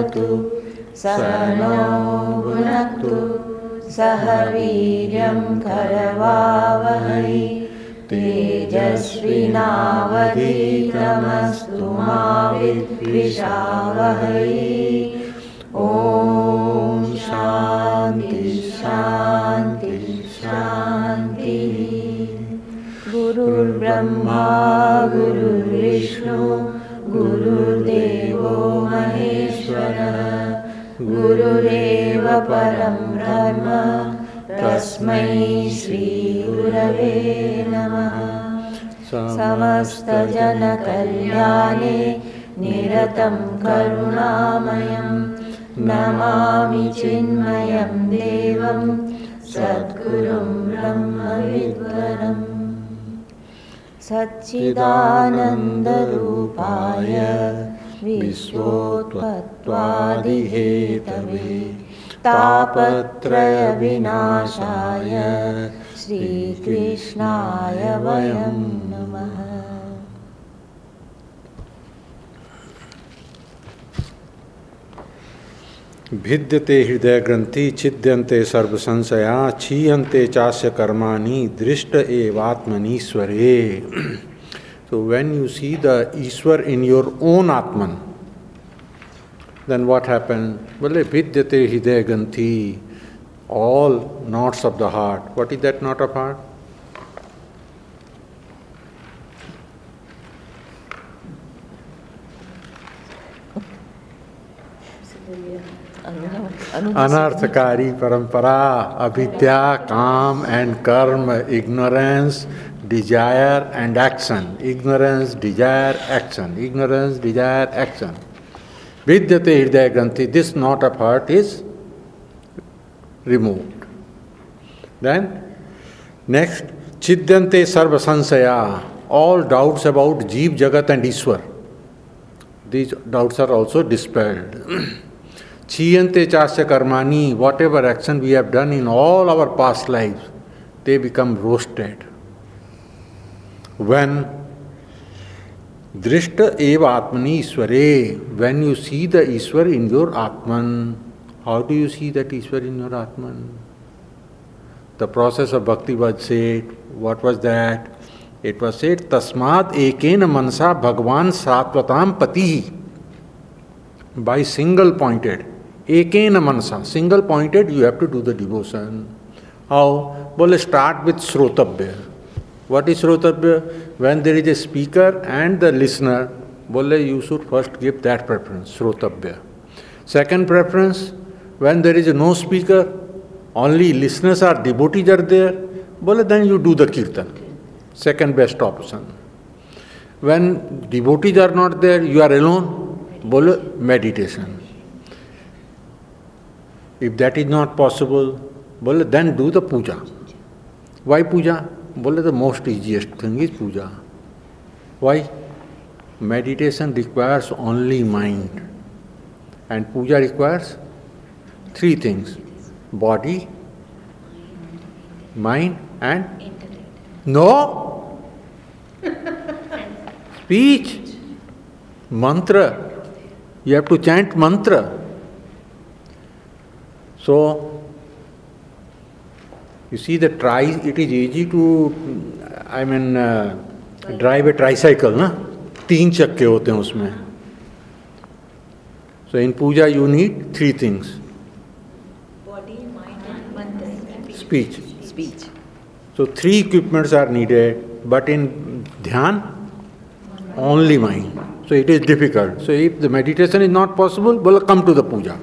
भवतु सहनौ भुनक्तु सह वीर्यं करवावहै तेजस्विनावधीतमस्तु मा विद्विषावहै। ॐ शान्ति शान्ति शान्तिः। गुरुर्ब्रह्मा गुरुर्विष्णु गुरुर्देवो महेश्वरः गुरुरेव परं ब्रह्म तस्मै श्रीगुरवे नमः। समस्तजनकल्याणे निरतं करुणामयं नमामि चिन्मयं देवं सद्गुरुं ब्रह्मविद्वरम्। सच्चिदानन्दरूपाय विश्वोत्पत्त्वादिहेतवे तापत्रयविनाशाय श्रीकृष्णाय वयं नमः। भिद्यते हृदय ग्रंथि छिद्यन्ते सर्व संशया क्षीयन्ते चास्य कर्माणि दृष्ट एवात्मनीश्वरे। So when you see the Ishwar in your own Atman, then what happens? Well, भिद्यते हृदय ग्रंथि, all knots of the heart. What is that knot of heart? Anarthakari parampara, avidya, काम and karma, ignorance, desire and action. Ignorance, desire, action. Ignorance, desire, action. Vidyate hridaya granthi, this knot of heart is removed. Then, next, chidyante sarva sansaya, all doubts about Jeev, Jagat and Ishwar. These doubts are also dispelled. Chiyante chasya karmani, whatever action we have done in all our past lives, they become roasted. When drishta eva atmani Ishware, when you see the Ishwar in your Atman, how do you see that Ishwar in your Atman? The process of Bhakti was said. What was that? It was said, Tasmad ekena mansa bhagwan satvatam pati. By single pointed. Ekena mansa. Single pointed, you have to do the devotion. How? Well, start with Srotabhya. What is Srotabhya? When there is a speaker and the listener, you should first give that preference, Srotabhya. Second preference, when there is no speaker, only listeners or devotees are there, then you do the kirtan. Second best option. When devotees are not there, you are alone, meditation. If that is not possible, then do the puja. Why puja? The most easiest thing is puja. Why? Meditation requires only mind. And puja requires three things. Body, mind and no. Speech, mantra. You have to chant mantra. So, you see it is easy to, drive a tricycle, na? 3 chakke hote hain usme. So in puja you need 3 things. Body, mind and mantra. Speech. Speech. So 3 equipments are needed, but in dhyan, only mind. So it is difficult. So if the meditation is not possible, come to the puja.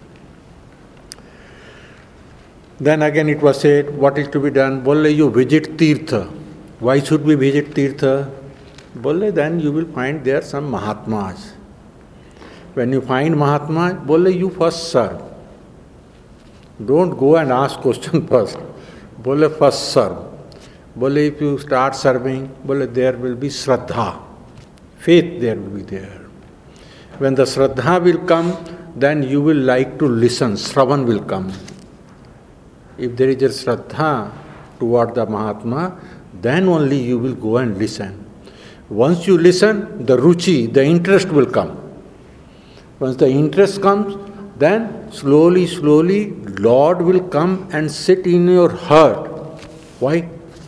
Then again it was said, what is to be done? You visit Tirtha. Why should we visit Tirtha? Then you will find there some Mahatmas. When you find Mahatma, you first serve. Don't go and ask question first. First serve. If you start serving, there will be Shraddha. Faith there will be there. When the Shraddha will come, then you will like to listen. Shravan will come. If there is a Shraddha toward the Mahatma, then only you will go and listen. Once you listen, the ruchi, the interest will come. Once the interest comes, then slowly, slowly, Lord will come and sit in your heart. Why?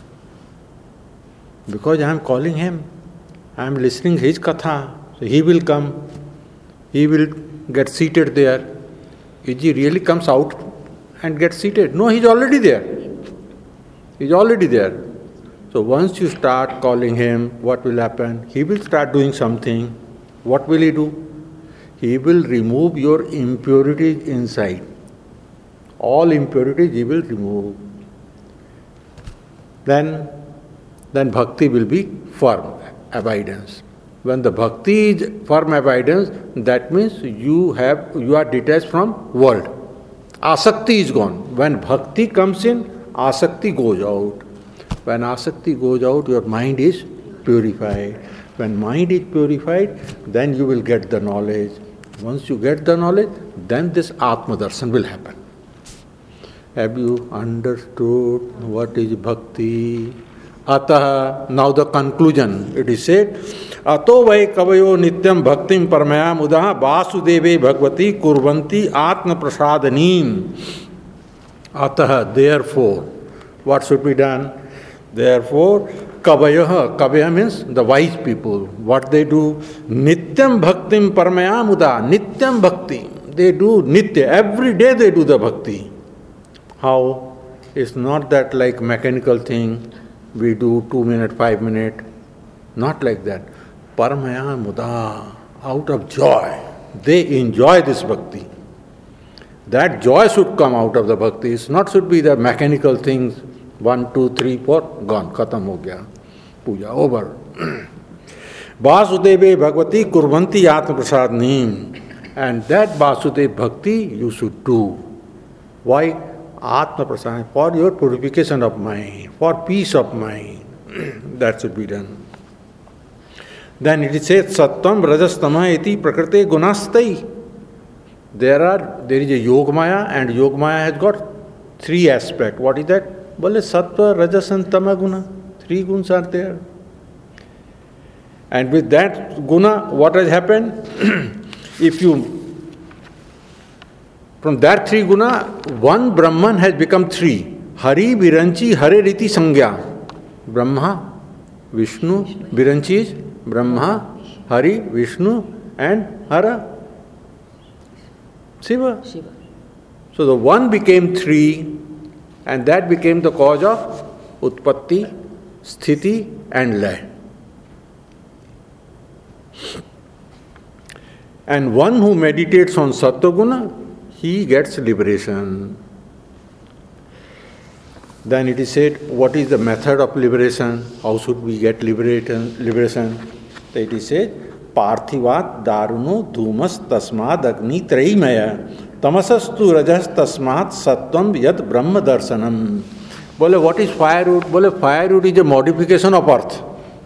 Because I am calling him. I am listening his katha. So he will come. He will get seated there. If he really comes out and gets seated? No, he's already there. He's already there. So once you start calling him, what will happen? He will start doing something. What will he do? He will remove your impurities inside. All impurities he will remove. Then bhakti will be firm abidance. When the bhakti is firm abidance, that means you are detached from world. Asakti is gone. When bhakti comes in, asakti goes out. When asakti goes out, your mind is purified. When mind is purified, then you will get the knowledge. Once you get the knowledge, then this Atma Darshan will happen. Have you understood what is bhakti? Ataha, now the conclusion. It is said, Ato vai kavayo nityam bhaktim parmayam udaha vasudeve bhagavati kurvanti atma prasadanim. Ataha, therefore, what should be done? Therefore, Kavaya means the wise people. What they do? Nityam bhaktim parmayamuda. Nityam bhakti. They do nitya. Every day they do the bhakti. How? It's not that like mechanical thing. We do 2 minutes, 5 minutes. Not like that. Parmayamuda. Out of joy. They enjoy this bhakti. That joy should come out of the bhakti. It's not should be the mechanical things. 1, 2, 3, 4, gone. Khatam ho gaya. Puja over. Vasudeve Bhagavati Kurvanti Atma Prasadnim. And that Vasudev Bhakti you should do. Why? Atma Prasadnim. For your purification of mind, for peace of mind. That should be done. Then it says Sattvam Rajastama iti Prakrite Gunastai. There is a Yogamaya, and Yogamaya has got 3 aspects. What is that? Bole Sattva, Rajas and Tama Guna. 3 gunas are there. And with that guna, what has happened? From that 3 guna, one Brahman has become 3. Hari, Viranchi, Hare Riti Sangya. Brahma, Vishnu, Viranchi is Brahma, Hari, Vishnu, and Hara, Shiva. So the one became 3, and that became the cause of Utpatti, Sthiti and Lay. And one who meditates on Sattva-guna, he gets liberation. Then it is said, what is the method of liberation? How should we get liberation? So it is said, Parthivat daruno dhumas tasmad agni traimaya tamasastu rajas tasmat sattvam yad brahma darshanam. Bole, what is firewood? Bole, firewood is a modification of earth.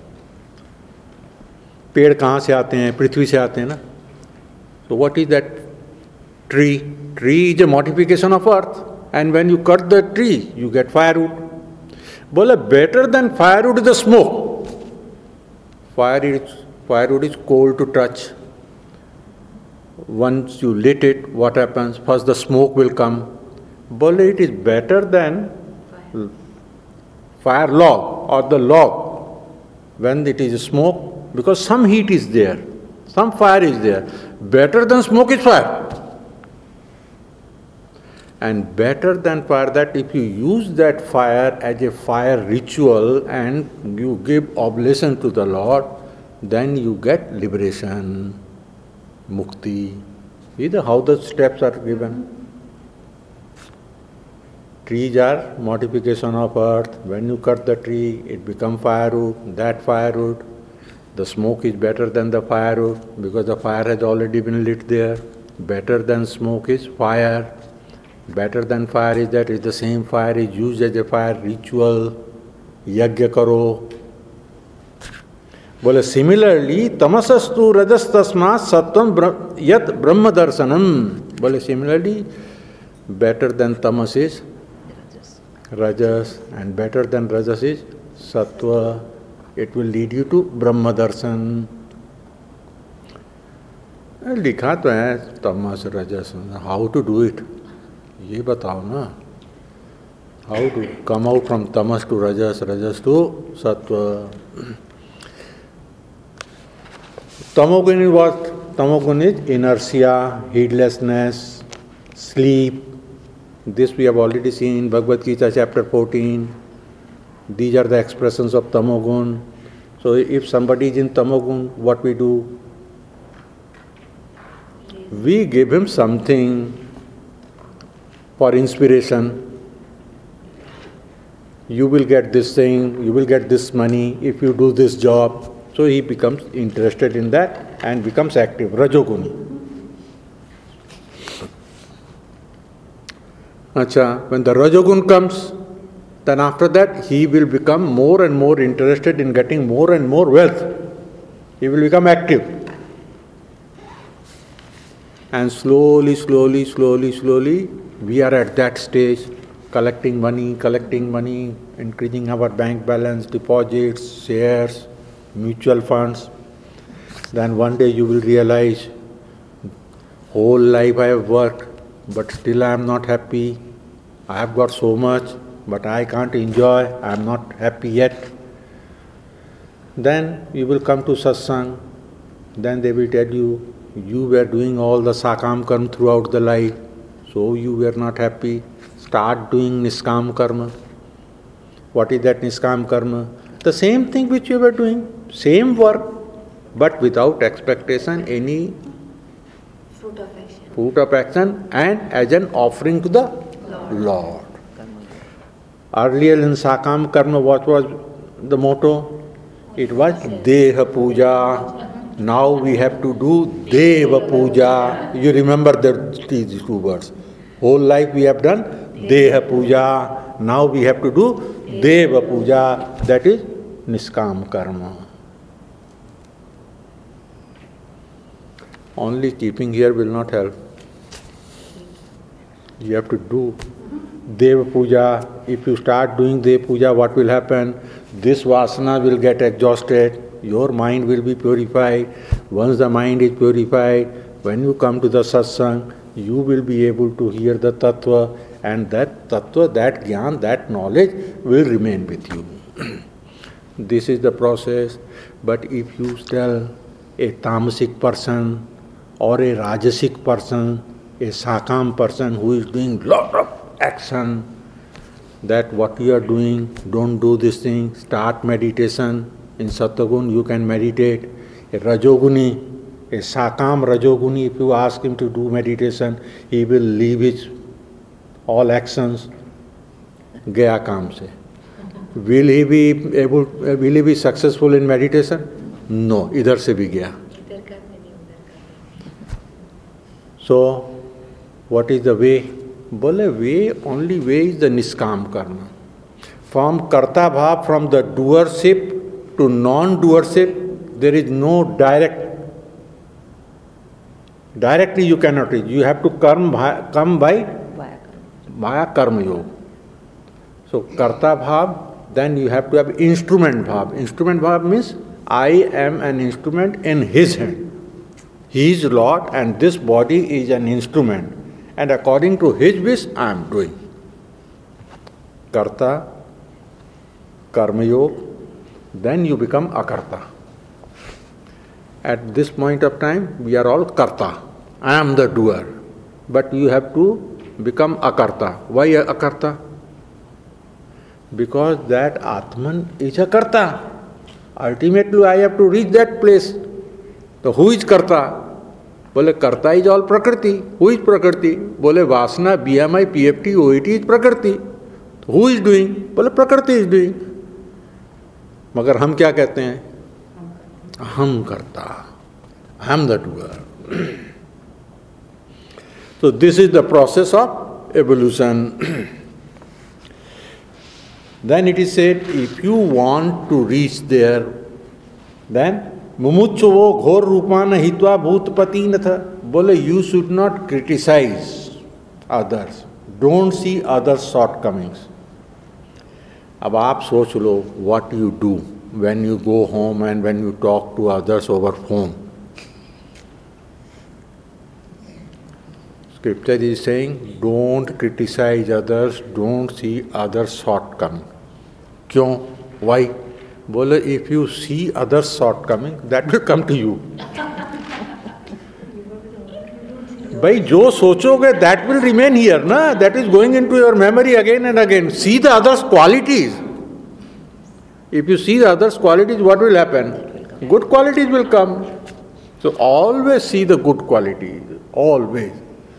पेड़ कहाँ से आते हैं? पृथ्वी से आते हैं ना. So what is that tree? Tree is a modification of earth. And when you cut the tree, you get firewood. Bole, better than firewood is the smoke. Firewood is cold to touch. Once you lit it, what happens? First the smoke will come. Bole, it is better than fire log or the log when it is smoke, because some heat is there, some fire is there. Better than smoke is fire. And better than fire, that if you use that fire as a fire ritual and you give oblation to the Lord, then you get liberation, mukti. See how the steps are given. Trees are modification of earth. When you cut the tree, it becomes firewood. That firewood, the smoke is better than the firewood because the fire has already been lit there. Better than smoke is fire. Better than fire is that is the same fire is used as a fire ritual. Yajna karo. Bole, similarly, tamasastu rajas tasmat sattvam yat brahma darshanam. Bole, similarly, better than tamas is rajas, and better than rajas is sattva. It will lead you to Brahma Darshan. लिखा तो है तमस रजस, how to do it ये बताओ ना. How to come out from tamas to rajas, rajas to सत्व. Tamogun is what? Tamogun is inertia, heedlessness, sleep. This we have already seen in Bhagavad Gita chapter 14. These are the expressions of Tamogun. So if somebody is in Tamogun, what we do? We give him something for inspiration. You will get this thing, you will get this money if you do this job. So he becomes interested in that and becomes active, Rajoguni. Acha, when the Rajogun comes, then after that he will become more and more interested in getting more and more wealth. He will become active. And slowly, we are at that stage, collecting money, increasing our bank balance, deposits, shares, mutual funds. Then one day you will realize, whole life I have worked, but still I am not happy. I have got so much, but I can't enjoy. I am not happy yet. Then you will come to satsang. Then they will tell you, you were doing all the sakam karma throughout the life, so you were not happy. Start doing niskam karma. What is that niskam karma? The same thing which you were doing, same work, but without expectation, any fruit of action, and as an offering to the Lord. Earlier in Sakam Karma, what was the motto? It was Deha Puja. Now we have to do Deva Puja. You remember these two words. Whole life we have done Deha Puja. Now we have to do Deva Puja. That is Niskam Karma. Only keeping here will not help. You have to do Deva Puja. If you start doing Deva Puja, what will happen? This vasana will get exhausted. Your mind will be purified. Once the mind is purified, when you come to the satsang, you will be able to hear the tattva, and that tattva, that jnana, that knowledge will remain with you. This is the process. But if you tell a tamasic person or a rajasic person, a sakam person who is doing lot of action, that what you are doing, don't do this thing, start meditation. In Sattvagun you can meditate. A Rajoguni, a Sakam Rajoguni, if you ask him to do meditation, he will leave his all actions. Gaya kaam se. Will he be successful in meditation? No, idhar se bhi gaya. So, what is the way? Bole only way is the niskam karma. From karta bhav, from the doership to non-doership, there is no directly you cannot reach. You have to come by via karma yoga. So karta bhav, then you have to have instrument bhav. Instrument bhav means I am an instrument in his hand. He is Lord and this body is an instrument. And according to his wish, I am doing. Karta, karma yoga, then you become akarta. At this point of time, we are all karta. I am the doer. But you have to become akarta. Why akarta? Because that Atman is a karta. Ultimately, I have to reach that place. So who is karta? Bole karta is all prakriti. Who is prakriti? Bole vasana, BMI, PFT, OET is prakriti. Who is doing? Bole prakriti is doing. मगर हम क्या कहते हैं? हम karta. I am the doer. So this is the process of evolution. Then it is said, if you want to reach there, then Mumutsuvo ghor rupana hitva bhutpati natha. Bole, you should not criticize others. Don't see others' shortcomings. अब आप सोच लो, what you do when you go home and when you talk to others over phone. Scripture is saying, don't criticize others, don't see others' shortcoming. क्यों? Why? बोले, if you see others' shortcoming, that will come to you. भाई जो सोचोगे that will remain here, ना? That is going into your memory again and again. See the others' qualities. If you see the others' qualities, what will happen? Good qualities will come. So always see the good qualities. Always.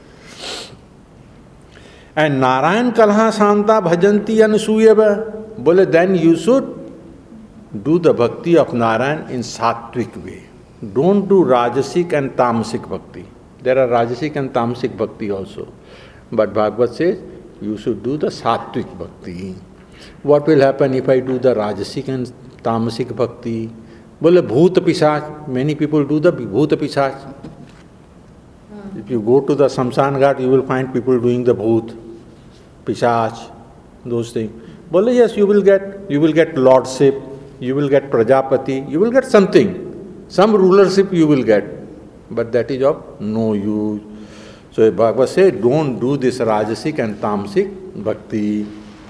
And Narayan Kalha Santa Bhajanti Anusuyava. Bole, then you should do the bhakti of Narayan in sattvic way. Don't do Rajasic and Tamasic bhakti. There are Rajasic and Tamasic bhakti also. But Bhagavad says, you should do the sattvic bhakti. What will happen if I do the Rajasic and Tamasic bhakti? Bole, Bhuta Pisach. Many people do the Bhuta Pisach. If you go to the Samsan Ghat, you will find people doing the Bhut, Pisach, those things. Bole, yes, you will get lordship, you will get Prajapati, you will get something. Some rulership you will get. But that is of no use. So Bhagavad says, don't do this Rajasic and Tamasic bhakti.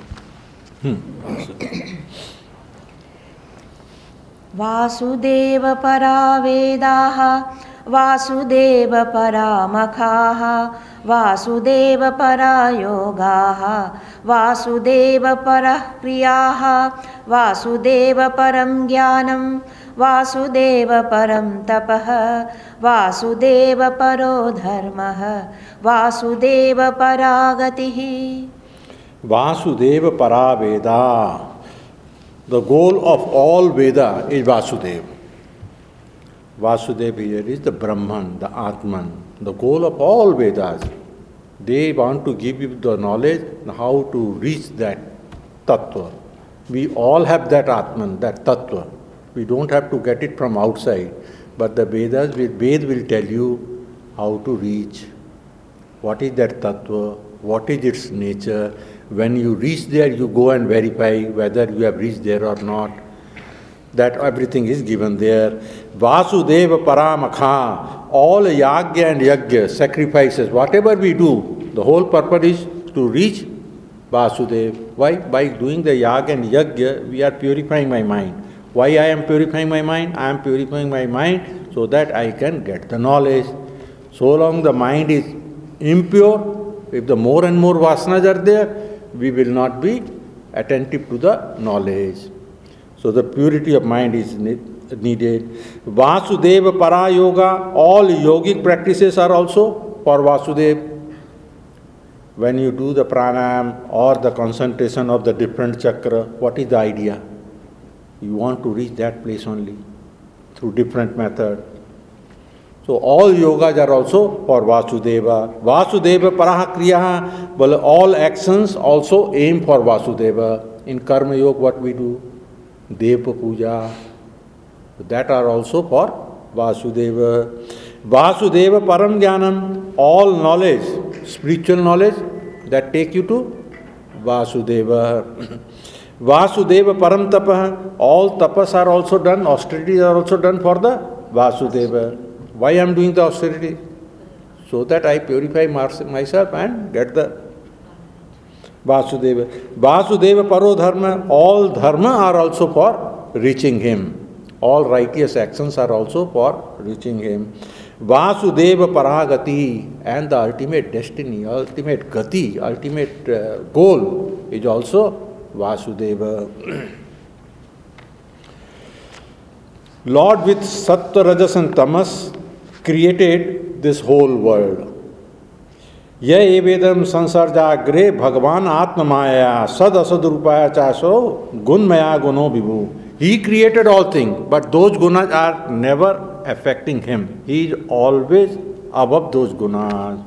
Vasudeva para Vedaha, Vasudeva para Makhaha, Vasudeva para Yogaha, Vasudeva para Kriyaha, Vasudeva param Jnanam, Vasudeva param Tapaha, Vasudeva paro Dharmaha, Vasudeva paragatihi. Vasudeva para Veda. The goal of all Veda is Vasudeva. Vasudeva here is the Brahman, the Atman. The goal of all Vedas. They want to give you the knowledge how to reach that Tattva. We all have that Atman, that Tattva. We don't have to get it from outside. But the Vedas, Ved will tell you how to reach. What is that Tattva? What is its nature? When you reach there, you go and verify whether you have reached there or not. That everything is given there. Vasudeva Paramakha. All Yagya and Yagya, sacrifices, whatever we do, the whole purpose is to reach Vasudeva. Why? By doing the Yagya and Yagya, we are purifying my mind. Why I am purifying my mind? I am purifying my mind so that I can get the knowledge. So long the mind is impure, if the more and more vasanas are there, we will not be attentive to the knowledge. So the purity of mind is needed. Vasudeva para yoga, all yogic practices are also for Vasudeva. When you do the pranayam or the concentration of the different chakra, what is the idea? You want to reach that place only through different method. So all yogas are also for Vasudeva. Vasudeva paraha kriyaha, well, all actions also aim for Vasudeva. In Karma Yoga, what we do? Deva Puja. That are also for Vasudeva. Vasudeva param jnanam, all knowledge, spiritual knowledge that take you to Vasudeva. Vasudeva param tapaha, all tapas are also done, austerities are also done for the Vasudeva. Why I am doing the austerity? So that I purify myself and get the Vasudeva. Vasudeva paro dharma, all dharma are also for reaching him. All righteous actions are also for reaching him. Vasudeva paragati, and the ultimate destiny, ultimate gati, ultimate goal is also Vasudeva. Lord with Sattva, Rajas and Tamas created this whole world. Ye evedam sansarjagre bhagavan atmamaya sad asad rupaya chaso gunmaya guno vibhu. He created all things, but those gunas are never affecting him. He is always above those gunas.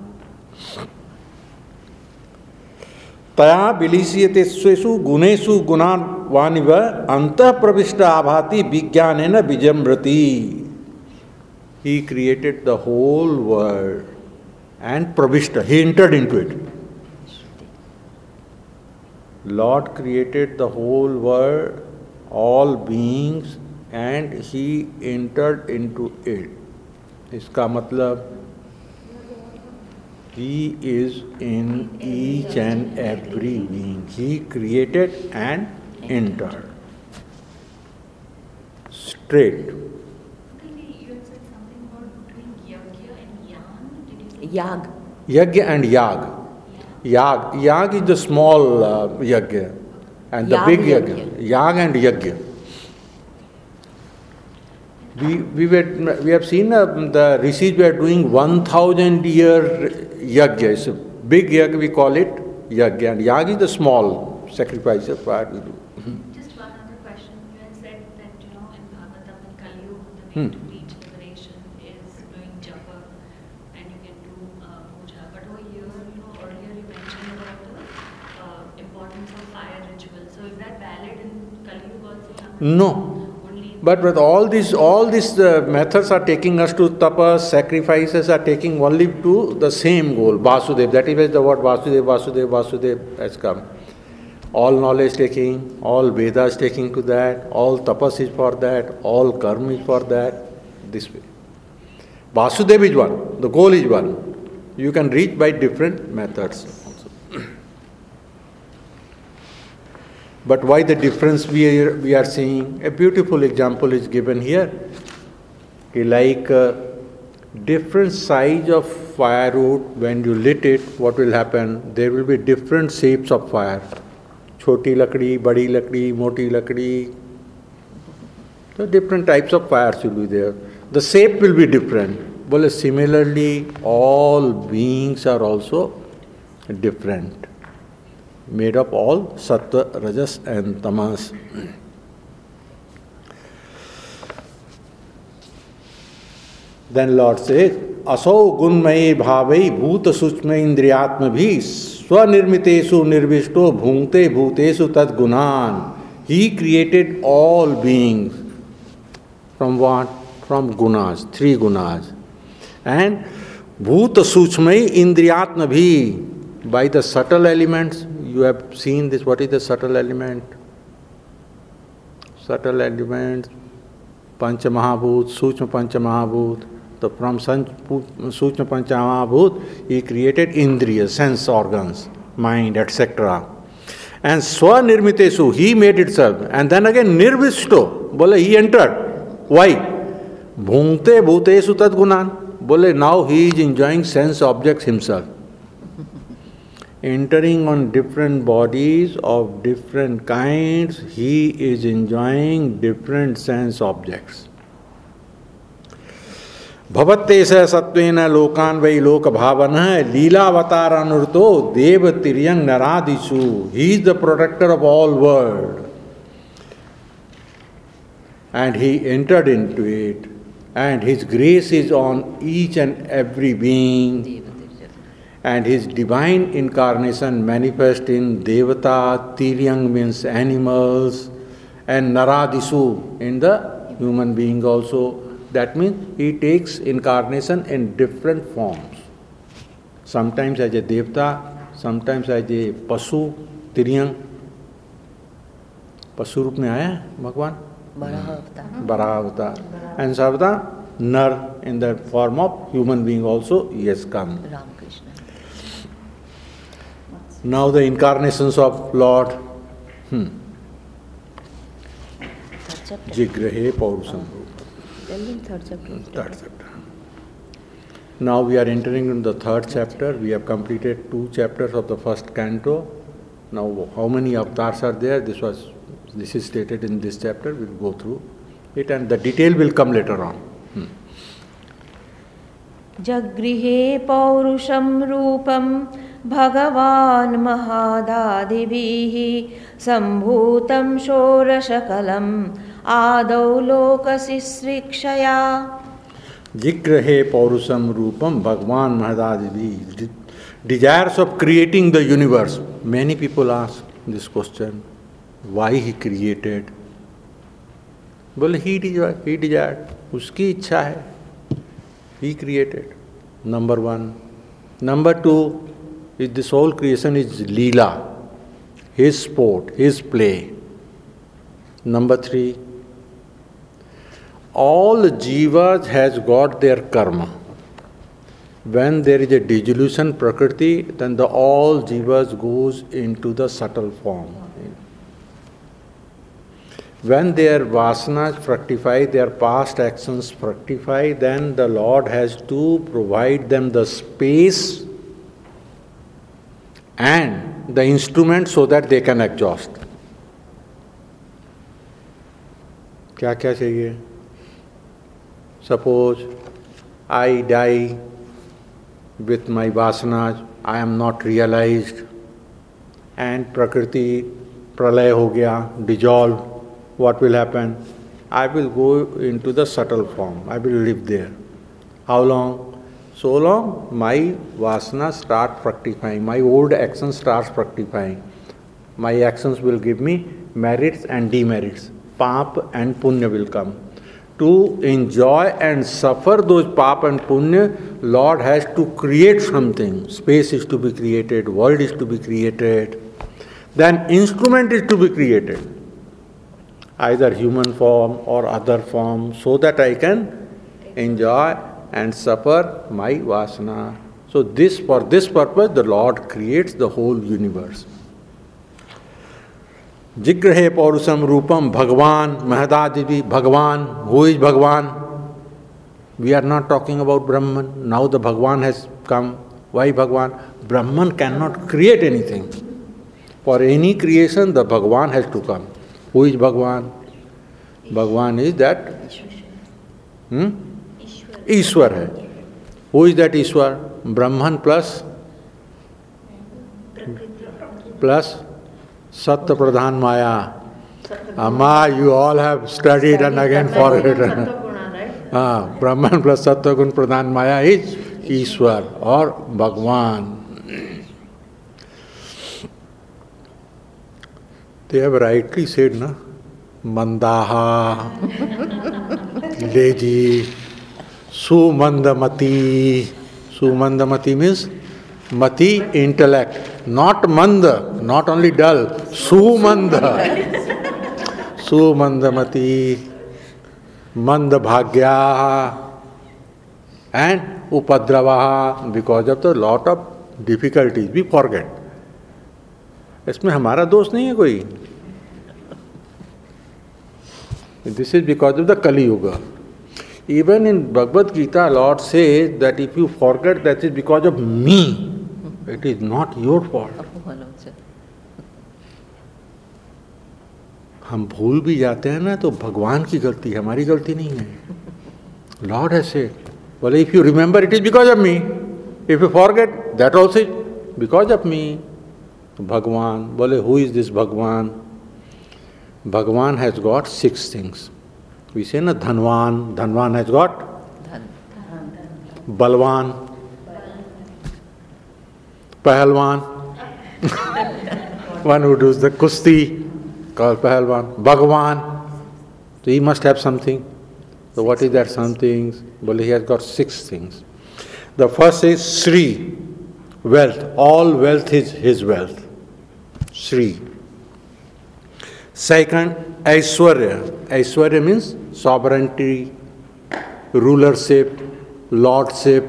तया विलिस्यतेषु गुणेषु गुणान्वानिव अंतः प्रविष्ट आभाति विज्ञानेन विजम्रति. He created the whole world and pravishta, he entered into it. Lord created the whole world, all beings, and he entered into it. इसका मतलब He is in each and every being. He created and entered. Straight. Yag. Yagya and Yag. Yag is the small Yagya and the big Yagya. Yag and Yagya. We have seen the rishis were doing 1,000-year Yagya. It's a big Yagya, we call it Yagya. And Yag is the small sacrifice of fire we do. Just one other question. You had said that, in Bhagavatam and Kali Yuga, the way to reach liberation is doing japa and you can do puja. But over here, earlier you mentioned about the importance of fire rituals. So is that valid in Kali Yuga also? No. But with all these methods are taking us to tapas, sacrifices are taking only to the same goal, Vasudev. That is where the word Vasudev has come. All knowledge taking, all Vedas taking to that, all tapas is for that, all karma is for that, this way. Vasudev is one, the goal is one. You can reach by different methods also. But why the difference we are seeing? A beautiful example is given here. Like different size of firewood, when you lit it, what will happen? There will be different shapes of fire. Choti lakdi, badi lakdi, moti lakdi. So different types of fires will be there. The shape will be different. Well, similarly, all beings are also different. Made up all sattva, rajas and tamas. Then Lord says, Asau gunmai bhavai bhuta suchma indriyatma bhi swanirmitesu nirvishto bhungte bhutesu tad gunan. He created all beings. From what? From gunas, 3 gunas. And bhuta suchmai indriyatma bhi, by the subtle elements. You have seen this. What is the subtle element? Subtle elements, Pancha Mahabhut, Suchma Pancha Mahabhut. So from Suchma Pancha Mahabhut, he created Indriya, sense organs, mind, etc. And Swanirmitesu, he made itself. And then again Nirvishto, bole he entered. Why? Bhungte bhutesu tad gunan. Bole now he is enjoying sense objects himself. Entering on different bodies of different kinds, he is enjoying different sense objects. Bhavattesa satvena lokan vai loka bhavana leelavatara anurto deva tiryang naradisu. He is the protector of all world. And he entered into it. And his grace is on each and every being. And his divine incarnation manifest in Devata, Tiryang means animals, and Naradisu in the human being also. That means he takes incarnation in different forms. Sometimes as a Devata, sometimes as a Pasu, Tiryang. Pasu रूप में आया भगवान? बराह अवतार. And Sarvata, Nar in the form of human being also he has come. Now the incarnations of Lord Jigrahe Paurusam. Third chapter. Now we are entering into the third chapter. We have completed 2 chapters of the first canto. Now how many avatars are there? This is stated in this chapter. We will go through it and the detail will come later on. Jagrihe Paurusham Rupam Bhagavan Mahadadivihi Sambhutam Shorashakalam Adau Lokasisrikshaya. Jigrahe Paurusam Rupam Bhagavan Mahadadivihi. Desires of creating the universe. Many people ask this question. Why he created? Well, he desired. Uski इच्छा है. He created. Number 1. Number 2. This whole creation is Leela, his sport, his play. Number 3, all jivas has got their karma. When there is a dissolution Prakriti, then the all jivas goes into the subtle form. When their vasanas fructify, their past actions fructify, then the Lord has to provide them the space and the instrument so that they can exhaust. क्या क्या चाहिए? Suppose I die with my vasanas, I am not realized, and Prakriti pralay ho gaya, dissolve. What will happen? I will go into the subtle form. I will live there. How long? So long my vasanas start fructifying, my old actions starts fructifying. My actions will give me merits and demerits. Pap and punya will come. To enjoy and suffer those pap and punya, Lord has to create something. Space is to be created, world is to be created. Then instrument is to be created. Either human form or other form, so that I can enjoy and suffer my vasana. So for this purpose, the Lord creates the whole universe. Jigrahe Paurusam Rupam Bhagavan Mahadadivi Bhagavan. Who is Bhagavan? We are not talking about Brahman. Now the Bhagavan has come. Why Bhagavan? Brahman cannot create anything. For any creation, the Bhagavan has to come. Who is Bhagavan? Bhagavan is that Ishwar hai. Who is that Ishwar? Brahman plus Satya Pradhan Maya. Amma, you all have studied and again forgotten. Brahman plus Satya Gun Pradhan Maya is Ishwar or Bhagavan. They have rightly said, na? Mandaha, lazy, sumandamati. Sumandamati means mati, intellect. Not manda, not only dull. Sumanda. Sumandamati, mandabhagya, and upadravaha. Because of the lot of difficulties, we forget. इसमें हमारा दोष नहीं है कोई. This is because of the Kali Yuga. Even in Bhagavad Gita, Lord says that if you forget, that is because of me. It is not your fault. हम भूल भी जाते हैं ना तो भगवान की गलती है, हमारी गलती नहीं है. Lord has said, well, if you remember, it is because of me. If you forget, that also is because of me. Bhagwan, bole, who is this Bhagwan? Bhagwan has got 6 things. We say na Dhanwan. Dhanwan has got Balwan, Pahalwan, one who does the Kusti, called Pahalwan, Bhagwan. So he must have something. So what is that something? Well, he has got 6 things. The first is Sri, wealth. All wealth is his wealth. Sri. Second, Aishwarya. Aishwarya means sovereignty, rulership, lordship.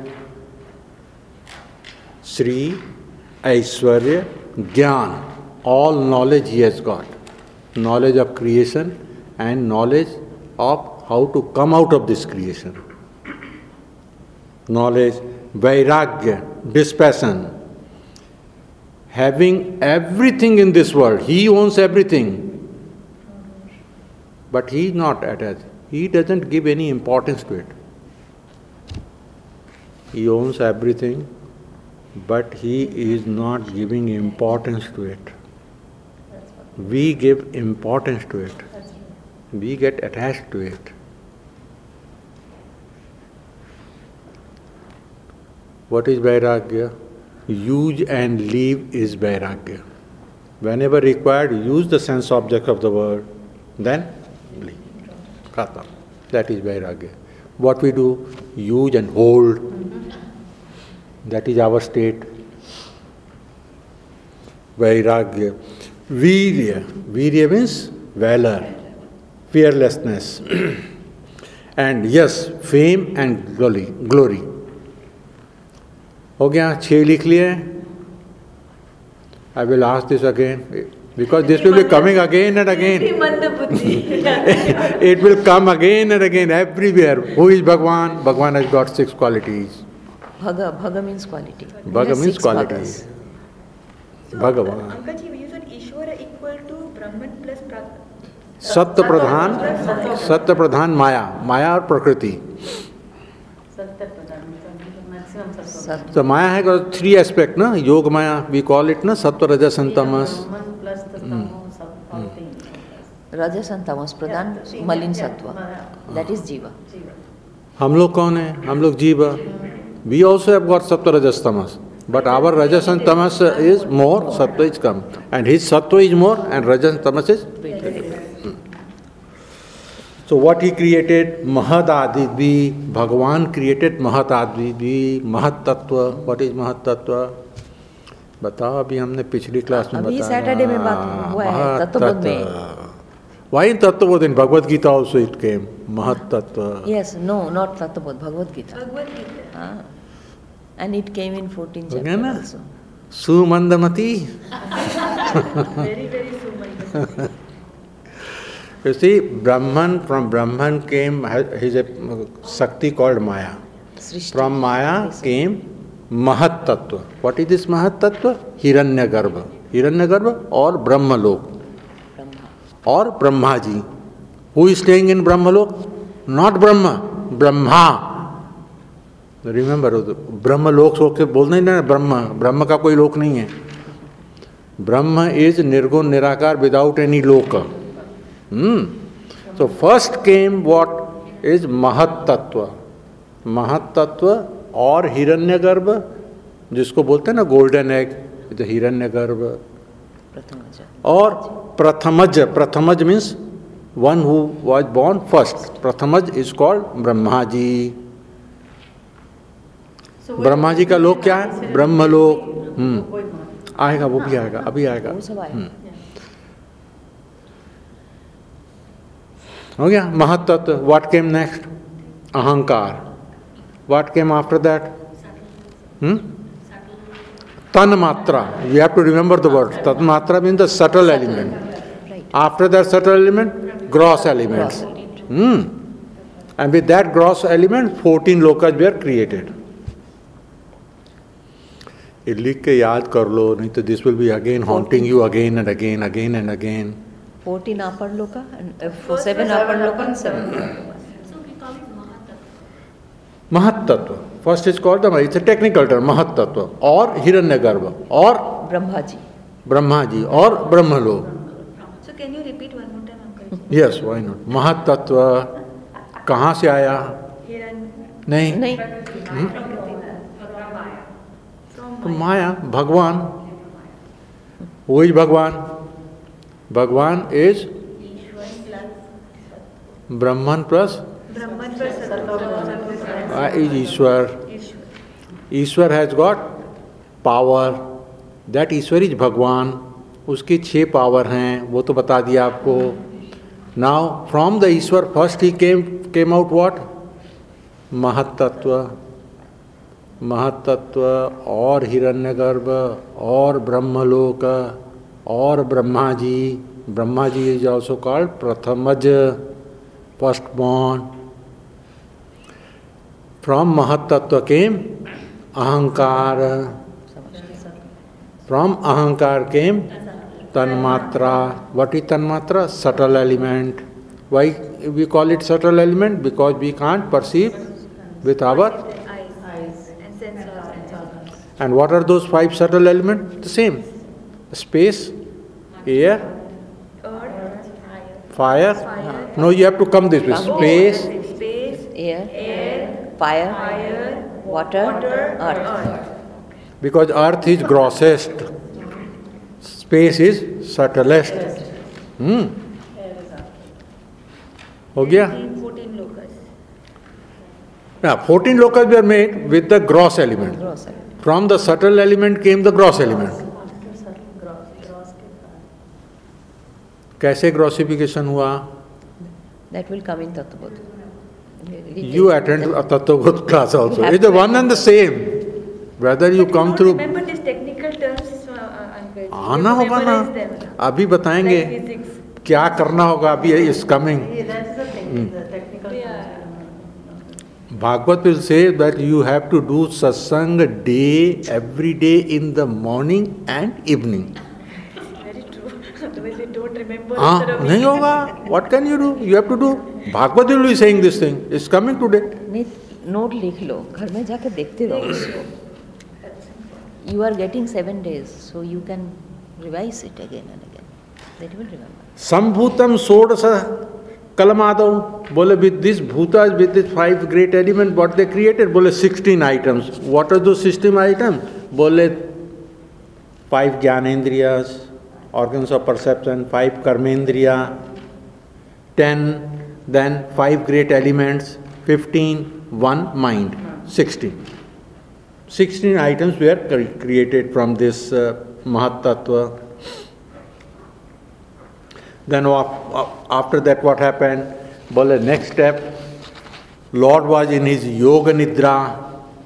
Sri, Aishwarya, Gyan. All knowledge he has got. Knowledge of creation and knowledge of how to come out of this creation. Knowledge, Vairagya, dispassion. Having everything in this world, he owns everything. But he is not attached. He doesn't give any importance to it. He owns everything, but he is not giving importance to it. We give importance to it. We get attached to it. What is Vairagya? Use and leave is Vairagya. Whenever required, use the sense object of the world, then leave. Khatam. That is Vairagya. What we do? Use and hold. That is our state. Vairagya. Virya. Virya means valor, fearlessness. And yes, fame and glory. हो गया? 6 लिख लिए? I will ask this again because this will be coming again and again. It will come again and again everywhere. Who is Bhagwan? Bhagwan has got 6 qualities. Bhaga means quality. Bhaga means qualities. So, Bhagavan. Ankaji, you said Ishvara equal to Brahman plus सत्य प्रधान माया और प्रकृति. So Maya has got 3 aspects, na? Yoga Maya, we call it, na? Sattva, Rajas and Tamas. Rajas and Tamas, Pradhan, Malin Sattva. That is Jiva. हम लोग कौन है? हम लोग जीवा. We also have got Sattva, Rajas, Tamas. But our Rajas and Tamas is more, Sattva is come. And his Sattva is more and Rajas and Tamas is. So what he created? Mahad Adidvi. Bhagavan created Mahad Adidvi. Mahad Tattva. What is Mahad Tattva? बताओ. अभी हमने पिछली class में बताया. अभी Saturday में बात हुआ है तत्वबोध में. Why in Tattva? In Bhagavad Gita also it came. Mahad Tattva. Yes, no, not Tattva, Bhagavad Gita. Bhagavad Gita. And it came in 14 हो गया chapter ना? also. सुमंदमती. Very, very Sumandamati. You see, Brahman, from Brahman came, he is a Shakti called Maya. Srishti. From Maya came Mahat Tattva. What is this Mahat Tattva? Hiranyagarbha. Hiranyagarbha or Brahmalok. Brahma. Or Brahmaji. Who is staying in Brahmalok? Not Brahma, Brahma. Remember, Brahmalok so के बोलना ही ना ब्रह्म का कोई लोक नहीं है. Brahma is nirgun nirakar without any loka. So first came what is Mahat Tattva. Mahat Tattva or Hiranyagarbha, जिसको बोलते हैं ना golden egg, the Hiranyagarbha. Prathamaja. Or Prathamaj. Prathamaj means one who was born first. Prathamaj is called Brahmaji. Brahmaji का लोक क्या है? ब्रह्मलोक. आएगा, वो भी आएगा, अभी आएगा. वो सब आएगा. हो गया? Mahattattva. What came next? Ahankar. What came after that? Tanmatra. You have to remember the word. Tanmatra means the subtle element. After that subtle element, gross element. And with that gross element 14 lokas were created. ये लिख के याद कर लो, नहीं तो this will be again haunting you again and again, again and again. 14 upper loka and 7 upper loka and 7 lower. So we call it Mahatattva. Mahatattva. First is called it's a technical term, Mahatattva or Hiranyagarbha or Brahmaji. Brahmaji or Brahmalok. So can you repeat one more time, Uncle? Yes, why not? Mahatattva कहाँ से आया? नहीं. नहीं. तो माया, भगवान. Who is Bhagwan? Bhagwan is Brahman plus Brahman plus is Ishwar. Ishwar has got power. That Ishwar is Bhagwan. उसकी 6 power हैं, वो तो बता दिया आपको. Now from the Ishwar first he came out what? Mahatattva. Mahatattva or Hiranyagarbha or Brahmaloka or Brahmaji. Brahmaji is also called Prathamaj, firstborn. From Mahatattva came Ahankar. From Ahankar came Tanmatra. What is Tanmatra? Subtle element. Why we call it subtle element? Because we can't perceive with our. eyes and sensors. And what are those 5 subtle elements? The same. Space, air, fire. No, you have to come this way. Space, Air, fire, water, earth. because earth is grossest. Space is subtlest. हो गया? 14 lokas. Now, 14 lokas were made with the gross element. Gross element. From the subtle element came the gross element. कैसे grossification हुआ? That will come in Tattvabodh. You attend a Tattvabodh class also. It's the one and the same. Whether you But come don't through, remember these technical terms, Uncle. आना होगा ना, अभी बताएंगे Like physics. क्या करना होगा, अभी is coming. That's the thing, the technical. Yeah. Bhagavad will say that you have to do satsang every day in the morning and evening. Very true. Otherwise we don't remember. हाँ, after a week. नहीं होगा. What can you do? You have to do. Bhagavad will be saying this thing. It's coming today. नहीं, note लिख लो, घर में जाके देखते रहो उसको. You are getting 7 days, so you can revise it again and again. Then you will remember. Sambhutam sodasa kalamadav. Bole with this bhutas, with these 5 great elements, what they created? Bole 16 items. What are those 16 items? Bole 5 jnanendriyas, organs of perception, 5 karmendriya, 10, then 5 great elements, 15, 1 mind, 16. 16 items were created from this Mahat Tattva. Then after that what happened? Bole next step, Lord was in his Yoga Nidra,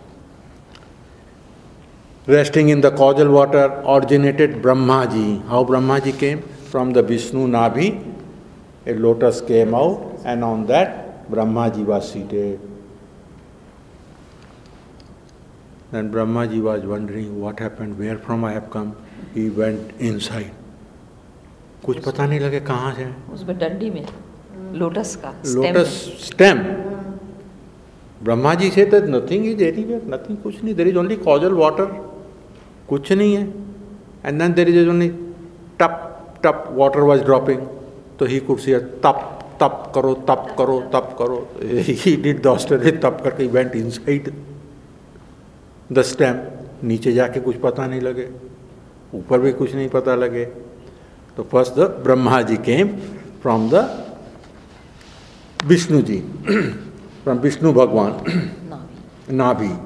resting in the causal water, originated Brahmaji. How Brahmaji came? From the Vishnu Nabhi, a lotus came out, and on that Brahmaji was seated. Then Brahmaji was wondering what happened, where from I have come. He went inside. कुछ पता नहीं लगे कहाँ से. उसमें डंडी में lotus का Lotus stem. Brahmaji said that nothing is anywhere, nothing, कुछ नहीं. There is only causal water. कुछ नहीं है. And then there is only tap, tap, water was dropping. So he could see a tap, tap करो, tap करो, tap करो. He did the austerity, tap करके he went inside the stem. नीचे जाके कुछ पता नहीं लगे, ऊपर भी कुछ नहीं पता लगे. So first the Brahmaji came from the Vishnu ji, from Vishnu Bhagwan, Nabhi.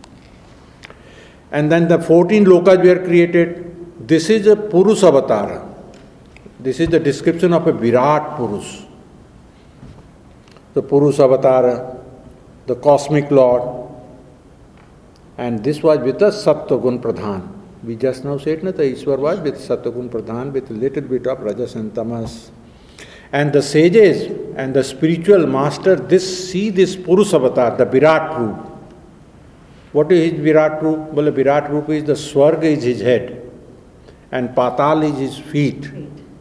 And then the 14 lokas were created. This is a Purus avatar. This is the description of a Virat Purus. The Purus avatar, the cosmic Lord. And this was with the Sattva Gun Pradhan. We just now said that the Ishwar was with Sattva Gun Pradhan, with a little bit of Rajas and Tamas. And the sages and the spiritual master see this Purus avatar, the Virat Roop. What is his Virat Roop? Well, Virat Roop is the Swarga is his head and Patal is his feet.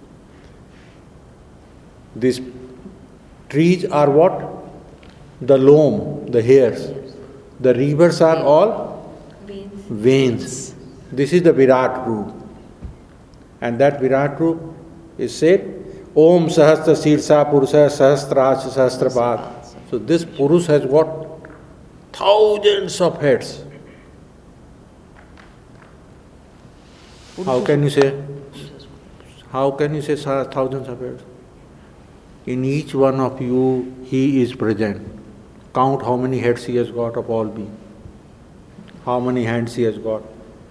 These trees are what? The loam, the hairs. The rivers are all veins. This is the Virat Roop. And that Virat Roop is said, Om Sahasra Sirsa Purusa Sahasrach Sahasrapad. So this Purus has got thousands of heads. How can you say thousands of heads? In each one of you, he is present. Count how many heads he has got of all beings. How many hands he has got.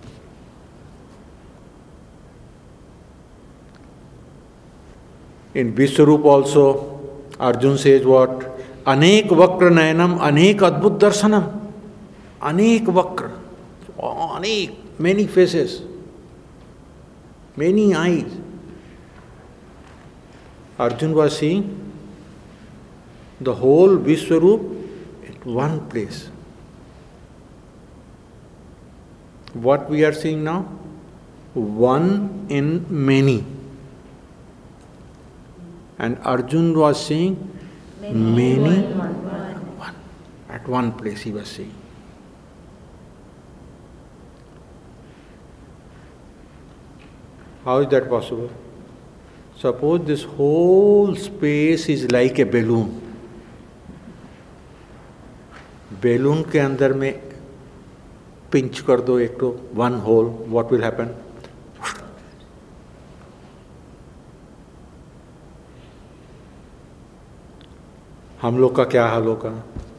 In Vishwarup also, Arjun says what? Anek vakra nayanam, anek adbhut darshanam. Anek vakra. Anek, many faces. Many eyes. Arjun was seeing the whole Vishwarup at one place. What we are seeing now? One in many. And Arjun was seeing many one. At one place he was seeing. How is that possible? Suppose this whole space is like a balloon. Balloon के अंदर में pinch कर दो एक तो one hole, what will happen? हम लोग का क्या हाल होगा?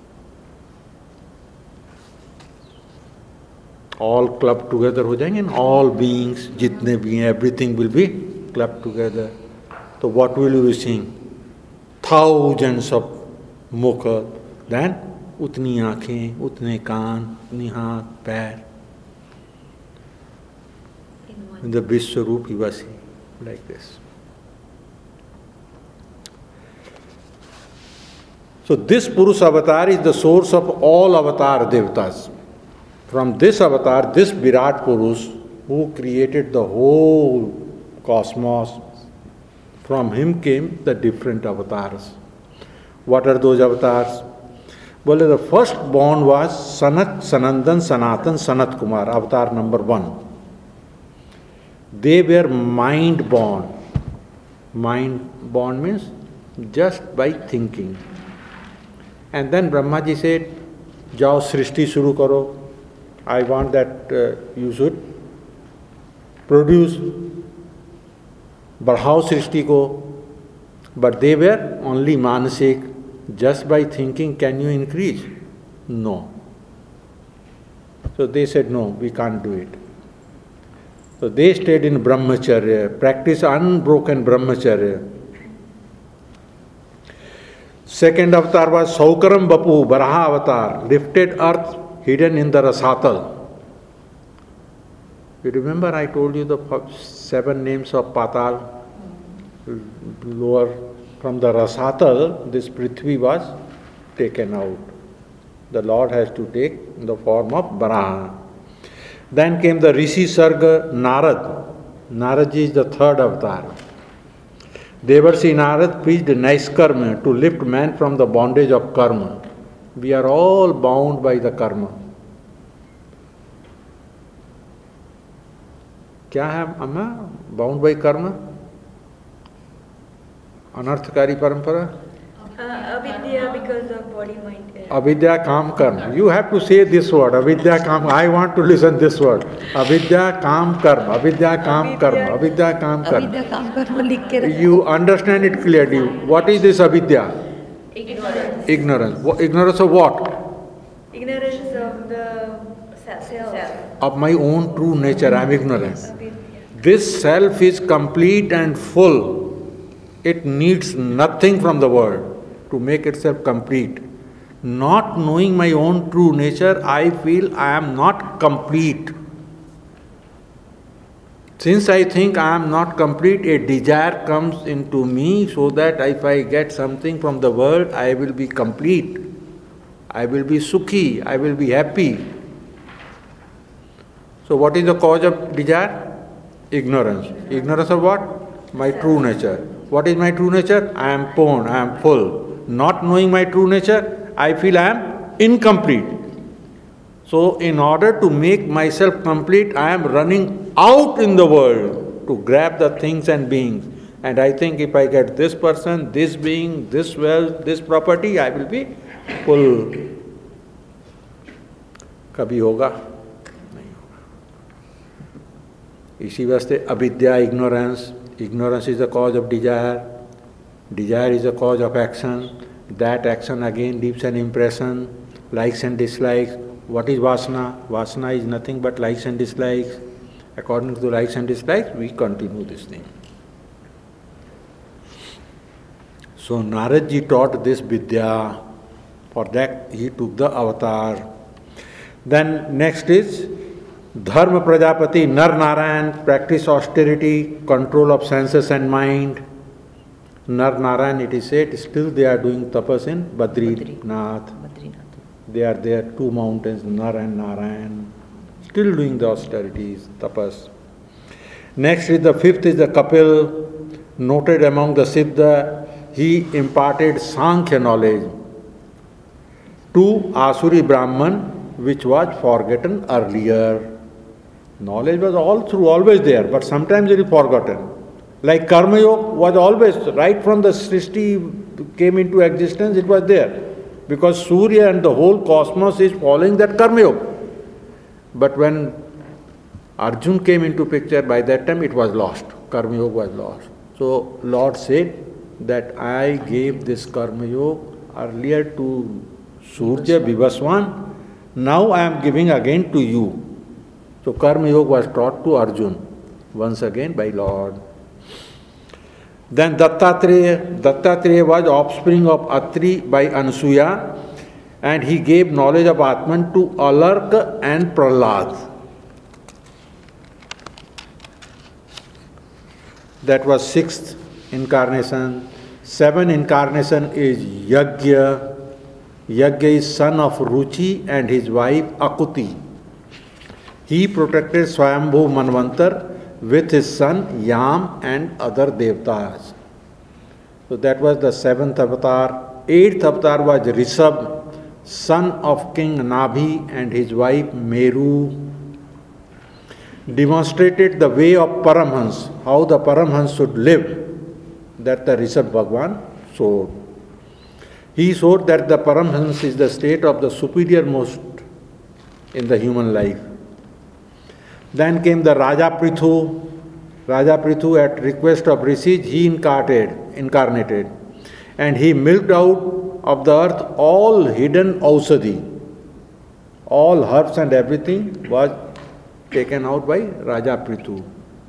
All clubbed together हो जाएंगे ना, all beings जितने भी हैं, everything will be clubbed together. So what will you be seeing? Thousands of mukha, then उतनी आँखें, उतने कान, उतनी हाथ, पैर. In the Vishwarup he was like this. So this Purusha avatar is the source of all avatar devatas. From this avatar, this Virat Purush, who created the whole cosmos, from him came the different avatars. What are those avatars? Well, the first born was Sanat, Sanandan, Sanatan, Sanat Kumar, avatar number 1. They were mind born. Mind born means just by thinking. And then Brahmaji said, Jao Srishti Shuru Karo. I want that you should produce, बढ़ाओ सृष्टि को. But they were only manasik. Just by thinking, can you increase? No. So they said, no, we can't do it. So they stayed in brahmacharya, practice unbroken brahmacharya. Second avatar was Saukaram Bapu, Baraha avatar, lifted earth hidden in the Rasatal. You remember I told you the 7 names of Patal? Lower from the Rasatal, this Prithvi was taken out. The Lord has to take the form of Baraha. Then came the Rishi Sarga Narad. Naradji is the 3rd avatar. Devarsi Narad preached Naiskarma to lift man from the bondage of karma. We are all bound by the karma. क्या है अम्मा? Bound by कर्म, अनर्थकारी परंपरा. Avidya, because of body mind. Avidya काम कर्म. You have to say this word. Avidya काम. I want to listen this word. Avidya काम कर्म. Avidya काम कर्म. Avidya काम कर्म. अविद्या काम कर्म लिख के रखो. You understand it clearly. What is this avidya? Ignorance. Ignorance. Ignorance of what? Ignorance of the self. Of my own true nature. I am ignorant. Avidya. This self is complete and full. It needs nothing from the world to make itself complete. Not knowing my own true nature, I feel I am not complete. Since I think I am not complete, a desire comes into me so that if I get something from the world, I will be complete. I will be sukhi, I will be happy. So what is the cause of desire? Ignorance. Ignorance of what? My true nature. What is my true nature? I am porn, I am full. Not knowing my true nature, I feel I am incomplete. So in order to make myself complete, I am running out in the world to grab the things and beings. And I think if I get this person, this being, this wealth, this property, I will be full. कभी होगा? नहीं होगा. इसी वास्ते अविद्या, ignorance. Ignorance is the cause of desire. Desire is the cause of action. That action again leaves an impression, likes and dislikes. What is vasana? Vasana is nothing but likes and dislikes. According to the likes and dislikes, we continue this thing. So Naradji taught this Vidya. For that he took the avatar. Then next is Dharma Prajapati, Nar Narayan, practice austerity, control of senses and mind. Nar Narayan, it is said, still they are doing tapas in Badrinath. They are there, 2 mountains, Nar and Narayan, still doing the austerities, tapas. Next is the 5th is the Kapil, noted among the Siddha. He imparted Sankhya knowledge to Asuri Brahman, which was forgotten earlier. Knowledge was always there, but sometimes it is forgotten. Like Karma Yoga was always, right from the Srishti came into existence, it was there. Because Surya and the whole cosmos is following that Karma Yoga. But when Arjun came into picture, by that time it was lost. Karma Yoga was lost. So Lord said that I gave this Karma Yoga earlier to Surya Vivaswan. Now I am giving again to you. So Karma Yoga was taught to Arjun once again by Lord. Then Dattatreya was offspring of Atri by Ansuya, and he gave knowledge of Atman to Alarka and Prahlad. That was sixth incarnation. Seventh incarnation is Yajna. Yajna is son of Ruchi and his wife Akuti. He protected Swayambhu Manvantar with his son Yam and other Devtas. So that was the seventh avatar. Eighth avatar was Rishabh, son of King Nabhi and his wife Meru. Demonstrated the way of Paramhans, how the Paramhans should live, that the Rishabh Bhagwan showed. He showed that the Paramhans is the state of the superior most in the human life. Then came the Raja Prithu. Raja Prithu, at request of Rishis, he incarnated, and he milked out of the earth all hidden ausadi. All herbs and everything was taken out by Raja Prithu.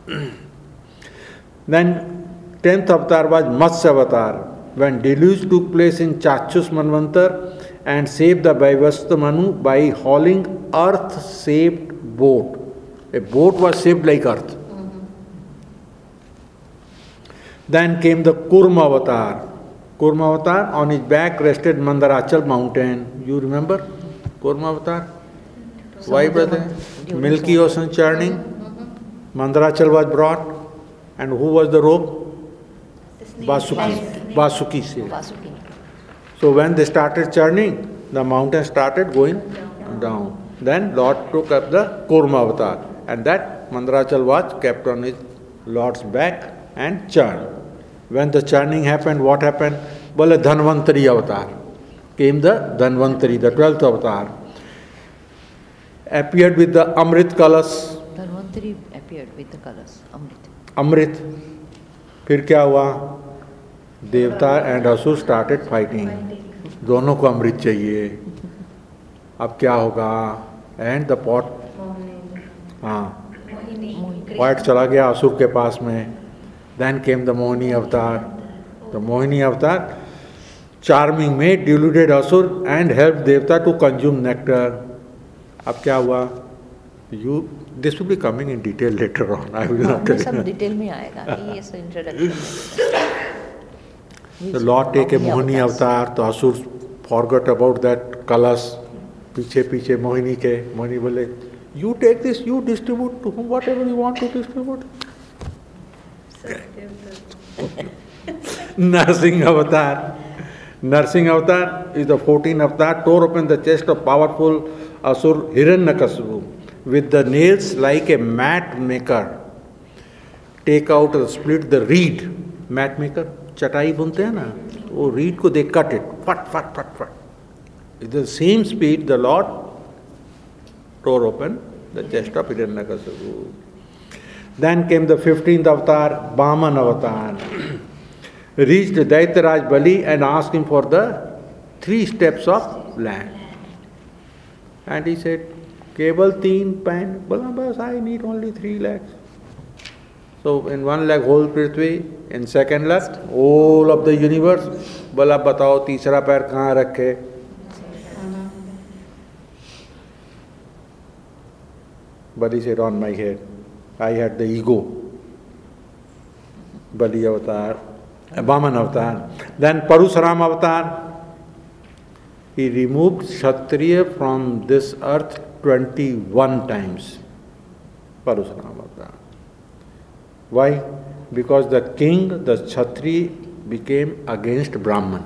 Then 10th avatar was Matsya avatar, when deluge took place in Chachus Manvantar and saved the Vaivastha Manu by hauling earth-shaped boat. A boat was shaped like earth. Then came the Kurma avatar. Kurma avatar, on his back rested Mandarachal mountain. You remember Kurma avatar? Why, brother? Milky ocean churning. Mandarachal was brought. And who was the rope? Vasuki. Vasuki said. Vasuki. So when they started churning, the mountain started going down. Then Lord took up the Kurma avatar. And that Mandarachal was kept on his Lord's back and churned. When the churning happened, what happened? Well, Dhanvantari avatar. Came the Dhanvantari, the 12th avatar. Appeared with the Amrit Kalas. Dhanvantari appeared with the colors, Amrit. Amrit. फिर क्या हुआ? देवता and असुर started fighting. दोनों को अमृत चाहिए. अब क्या होगा? एंड द पॉट, हाँ, पॉट चला गया असुर के पास में. Then came the Mohini avatar. The Mohini avatar, charming maid, deluded asur and helped Devta to consume nectar. अब क्या हुआ? This will be coming in detail later on. I will not tell सब you. Detail में आएगा. ये सब introduction. The Lord take a Mohini avatar. तो असुर forgot about that कलश. पीछे पीछे मोहिनी के. मोहिनी बोले, you take this, you distribute to whom whatever you want to distribute. Narsingh avatar. Narsingh avatar is the 14th avatar, tore open the chest of powerful asur Hiranyakasipu with the nails like a mat maker. Take out or split the reed. Mat maker, चटाई बुनते हैं ना, वो reed को they cut it. Fat, fat, fat, fat. With the same speed, the Lord tore open the chest of Hiranyakasipu. Then came the 15th avatar, Vaman avatar. Reached Daityaraj Bali and asked him for the 3 steps of land. And he said, Keval 3 pain, Bas, I need only 3 legs. So in 1 leg whole Prithvi, in 2nd leg all of the universe. Bala batao तीसरा पैर कहाँ रखे? Bali said, on my head. I had the ego. Bali avatar, Vaman avatar. Then Parusaram avatar. He removed Kshatriya from this earth 21 times. Parusaram avatar. Why? Because the king, the Kshatri, became against Brahman.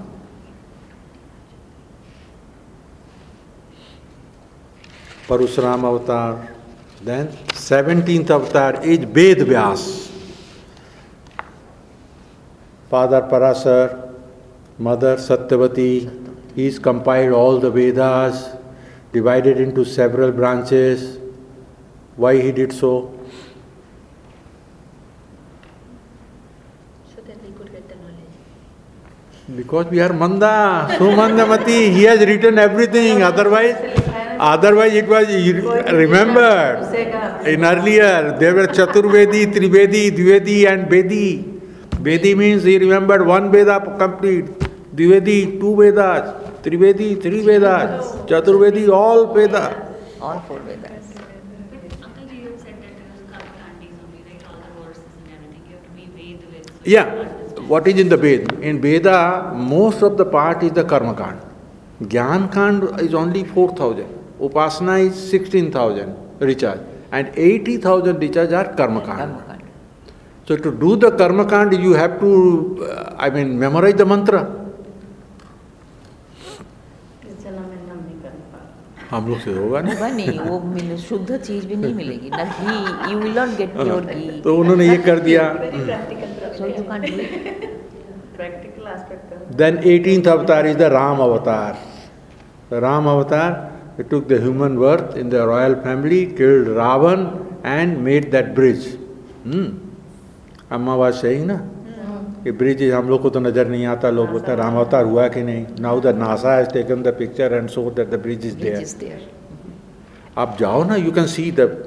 Parusaram avatar. Then 17th avatar is Ved Vyas. Father Parasar, Mother Satyavati, he's compiled all the Vedas, divided into several branches. Why he did so? So that we could get the knowledge. Because we are Manda, Sumandamati, he has written everything, otherwise it was remembered. In earlier, there were Chaturvedi, Trivedi, Dvivedi and Vedi. Vedi means he remembered 1 Veda complete, Dvivedi 2 Vedas, Trivedi 3 Vedas, Chaturvedi all Vedas. All 4 Vedas. Uncle, you said that there was Karmakandis only, right? All the verses and everything. You have to be Ved Yeah, what is in the Veda? In Veda, most of the part is the Karma Kand. Gyan Kand is only 4,000. Upasana is 16,000 recharge. And 80,000 recharge are Karma Kand. Karma Kand. So to do the Karma Kand, you have to, memorize the mantra. इस जन्म में हम नहीं कर पाए. हम लोग से होगा नहीं. होगा नहीं, वो शुद्ध चीज भी नहीं मिलेगी ना, घी, you will not get pure ghee. तो उन्होंने ये कर दिया. Very practical. So you can't do it. Practical aspect of Then 18th avatar is the Ram avatar. The Ram avatar, he took the human birth in the royal family, killed Ravan and made that bridge. Amma was saying na, कि bridge हम लोग को तो नजर नहीं आता, लोग बोलते हैं राम अवतार हुआ कि नहीं. Now the NASA has taken the picture and showed that the bridge is there. Bridge is there. आप जाओ ना, you can see the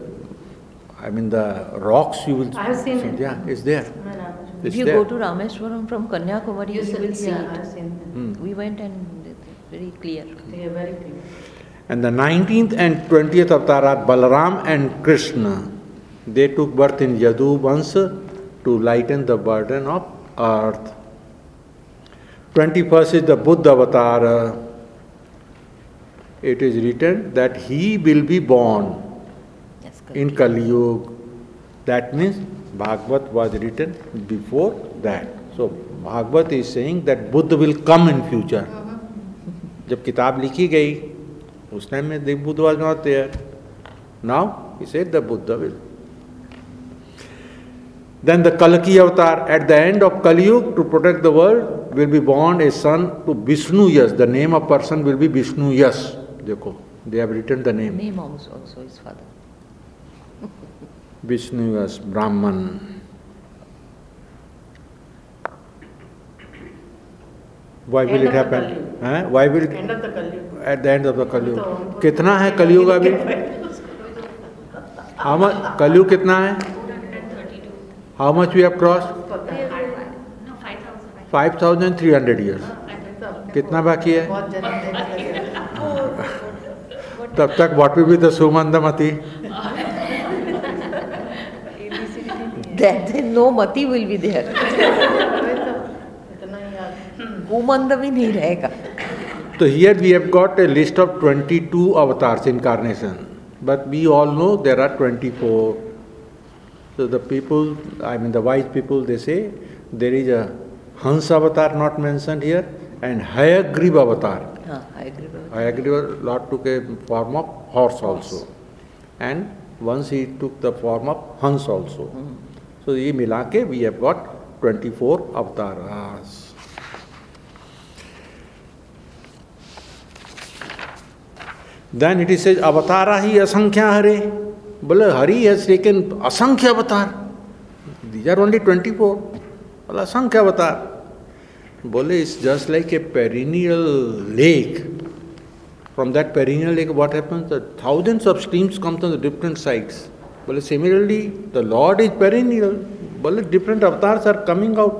rocks you will I have seen it. Yeah, it's there. If It's you there. go to Rameshwaram from Kanyakumari, you will see Yeah, I have it. seen them. We went and it's very clear. They are very clear. And the 19th and 20th avatar are Balaram and Krishna. They took birth in Yadu Vansha to lighten the burden of earth. 21st is the Buddha avatar. It is written that he will be born Yes, in Kali Yuga. That means Bhagavad was written before that. So Bhagavad is saying that Buddha will come in future. जब किताब लिखी गई उस time में the Buddha was not there. Now he said the Buddha will. Then the Kalki avatar, at the end of Kali Yuga, to protect the world, will be born a son to Vishnu Yash. The name of person will be Vishnu Yash. देखो, they have written the name. Name also his father. Vishnu Yash, Brahman. Why will it happen? Why will it? End of the Kali. At the end of the Kali Yuga. कितना है Kali Yuga अभी? How much? Kali Yuga कितना है? 232. How much we have crossed? No, 5,000. 5,300 years. कितना बाकी है? बहुत जन्म देने लगे. तब तक what will be the Sumandamati? Then no mati will be there. इतना ही याद. Umanda भी नहीं रहेगा. So here we have got a list of 22 avatars incarnation. But we all know there are 24. So the people, the wise people, they say there is a Hans avatar not mentioned here and Hayagriva avatar. I agree. Hayagriva Lord took a form of horse also. And once he took the form of Hans also. So ye milake we have got 24 avatars. Then it says avatara hi asankhya hare. Bole Hari has taken asankhya avatar. These are only 24. Bole asankhya avatar. Bole it's just like a perennial lake. From that perennial lake what happens? The thousands of streams come from the different sides. Bole similarly the Lord is perennial. Bole different avatars are coming out.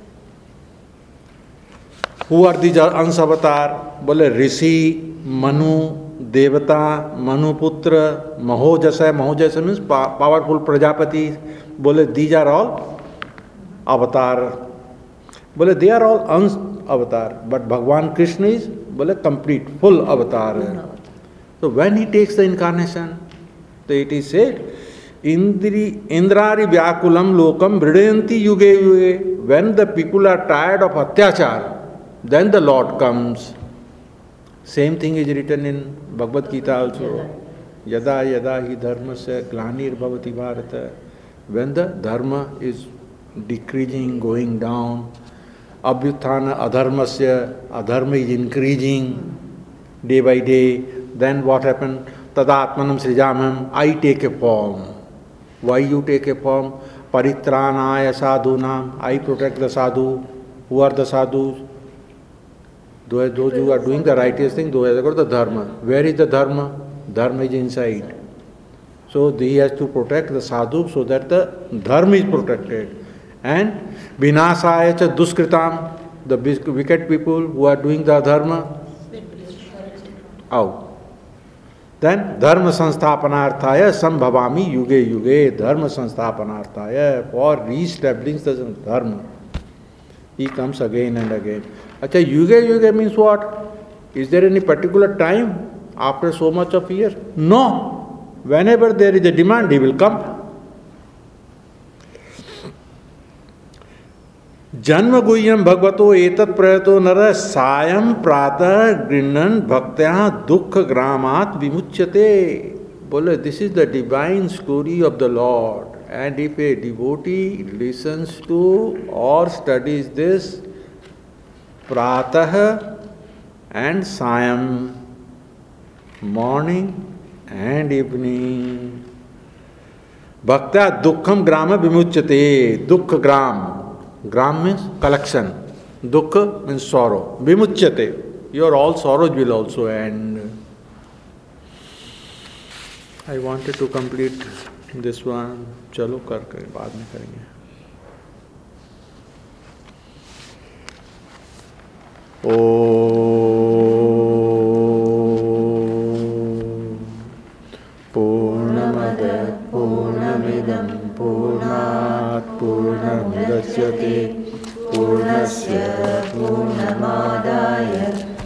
Who are these Ans avatar? Bole Rishi, Manu, Devata, Manuputra, Mahojasa. Mahojasa means powerful Prajapati. Bole these are all avatar. Bole they are all Ans avatar. But Bhagwan Krishna is bole complete, full avatar. So when he takes the incarnation, so it is said, Indrari Vyakulam Lokam Vridayanti Yuge Yuge. When the people are tired of Atyachar, then the Lord comes. Same thing is written in Bhagavad Gita also. Yada yada hi dharmasya glanir bhavati bharata. When the dharma is decreasing, going down, abhyuthana adharmasya, adharma is increasing day by day, then what happened? Tadatmanam srijamam, I take a form. Why you take a form? Paritranaya sadhunam, I protect the sadhu. Who are the sadhus? Those who are doing the righteous thing, those have got the dharma. Where is the dharma? Dharma is inside. So he has to protect the sadhu so that the dharma is protected. And vinasaya cha duskritam, the wicked people who are doing the dharma, out. Then dharma sansthapanarthaya sambhavami yuge yuge, dharma sansthapanarthaya, for re-establishing the dharma. He comes again and again. Acha, yuga means what? Is there any particular time after so much of years? No. Whenever there is a demand, he will come. जन्म गुह्यम भगवतो एतत् प्रयतो नर सायं प्रातः गृह्णन् भक्त्या दुख ग्रामात् विमुच्यते. बोले, this is the divine story of the lord. And if a devotee listens to or studies this pratah and sayam, morning and evening, bhaktya dukkham grama vimuchyate. Dukha gram. Gram means collection. Dukha means sorrow. Vimuchyate. Your all sorrows will also end. I wanted to complete this one. चलो कर बाद में करेंगे. पूर्णमद पूर्णमिदं पूर्णात् पूर्णमुदच्यते पूर्णस्य पूर्णमादाय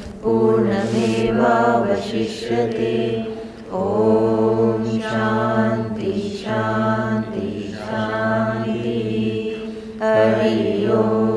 पूर्णमेवावशिष्यते. ओम शांति शांति शांति. हरि ओम.